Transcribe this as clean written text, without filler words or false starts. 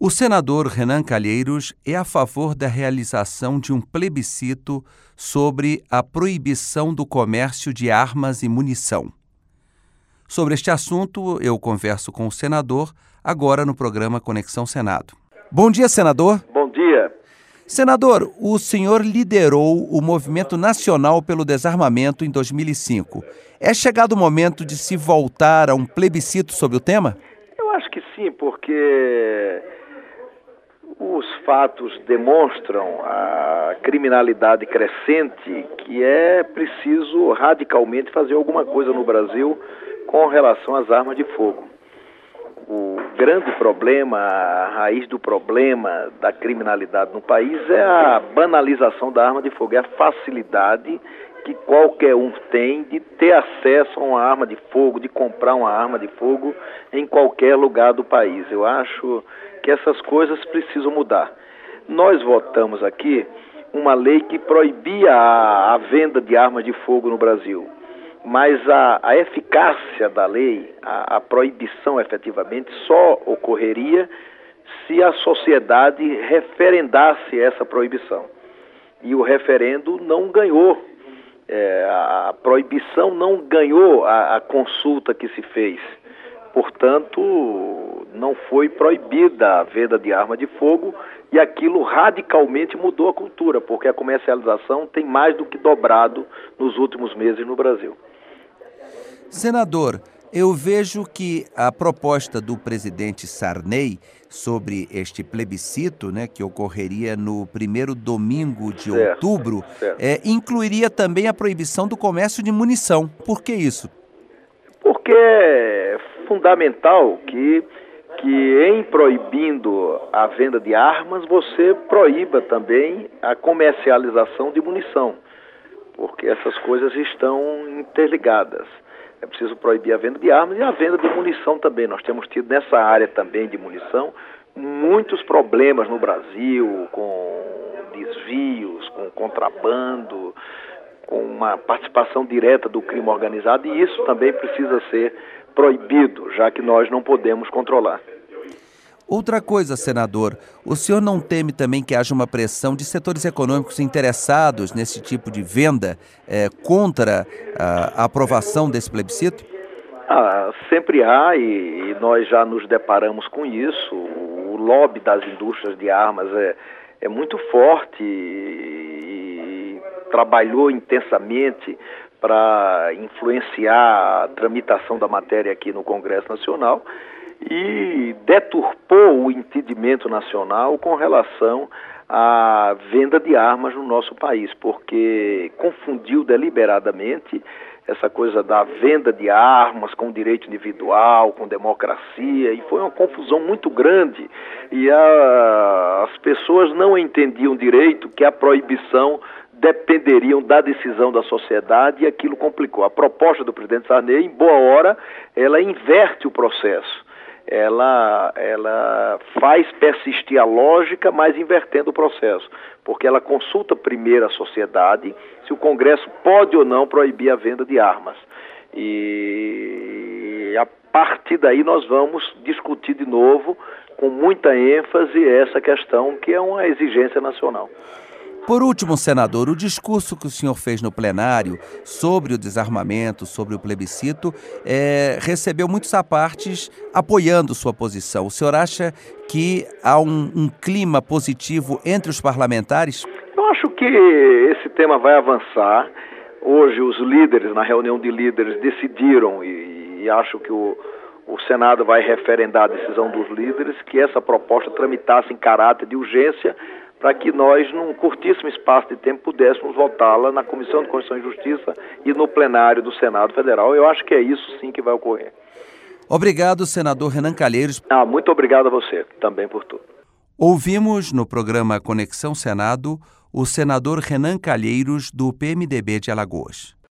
O senador Renan Calheiros é a favor da realização de um plebiscito sobre a proibição do comércio de armas e munição. Sobre este assunto, eu converso com o senador agora no programa Conexão Senado. Bom dia, senador. Bom dia. Senador, o senhor liderou o Movimento Nacional pelo Desarmamento em 2005. É chegado o momento de se voltar a um plebiscito sobre o tema? Eu acho que sim, porque os fatos demonstram a criminalidade crescente que é preciso radicalmente fazer alguma coisa no Brasil com relação às armas de fogo. O grande problema, a raiz do problema da criminalidade no país é a banalização da arma de fogo, é a facilidade que qualquer um tem de ter acesso a uma arma de fogo, de comprar uma arma de fogo em qualquer lugar do país. Eu acho que essas coisas precisam mudar. Nós votamos aqui uma lei que proibia a venda de armas de fogo no Brasil. Mas a eficácia da lei, a proibição efetivamente, só ocorreria se a sociedade referendasse essa proibição. E o referendo não ganhou. A proibição não ganhou a consulta que se fez. Portanto, não foi proibida a venda de arma de fogo e aquilo radicalmente mudou a cultura, porque a comercialização tem mais do que dobrado nos últimos meses no Brasil. Senador, eu vejo que a proposta do presidente Sarney sobre este plebiscito, que ocorreria no primeiro domingo de outubro, incluiria também a proibição do comércio de munição. Por que isso? Porque é fundamental que em proibindo a venda de armas, você proíba também a comercialização de munição, porque essas coisas estão interligadas. É preciso proibir a venda de armas e a venda de munição também. Nós temos tido nessa área também de munição muitos problemas no Brasil, com desvios, com contrabando, com uma participação direta do crime organizado, e isso também precisa ser proibido, já que nós não podemos controlar. Outra coisa, senador, o senhor não teme também que haja uma pressão de setores econômicos interessados nesse tipo de venda contra a aprovação desse plebiscito? Sempre há, e nós já nos deparamos com isso. O lobby das indústrias de armas é muito forte e trabalhou intensamente para influenciar a tramitação da matéria aqui no Congresso Nacional e deturpou o entendimento nacional com relação à venda de armas no nosso país, porque confundiu deliberadamente essa coisa da venda de armas com direito individual, com democracia, e foi uma confusão muito grande, e as pessoas não entendiam direito que a proibição dependeriam da decisão da sociedade, e aquilo complicou. A proposta do presidente Sarney, em boa hora, ela inverte o processo. Ela faz persistir a lógica, mas invertendo o processo, porque ela consulta primeiro a sociedade se o Congresso pode ou não proibir a venda de armas. E a partir daí nós vamos discutir de novo, com muita ênfase, essa questão que é uma exigência nacional. Por último, senador, o discurso que o senhor fez no plenário sobre o desarmamento, sobre o plebiscito, recebeu muitos apartes apoiando sua posição. O senhor acha que há um clima positivo entre os parlamentares? Eu acho que esse tema vai avançar. Hoje os líderes, na reunião de líderes, decidiram, e acho que o Senado vai referendar a decisão dos líderes, que essa proposta tramitasse em caráter de urgência, para que nós, num curtíssimo espaço de tempo, pudéssemos votá-la na Comissão de Constituição e Justiça e no plenário do Senado Federal. Eu acho que é isso sim que vai ocorrer. Obrigado, senador Renan Calheiros. Muito obrigado a você também por tudo. Ouvimos no programa Conexão Senado o senador Renan Calheiros, do PMDB de Alagoas.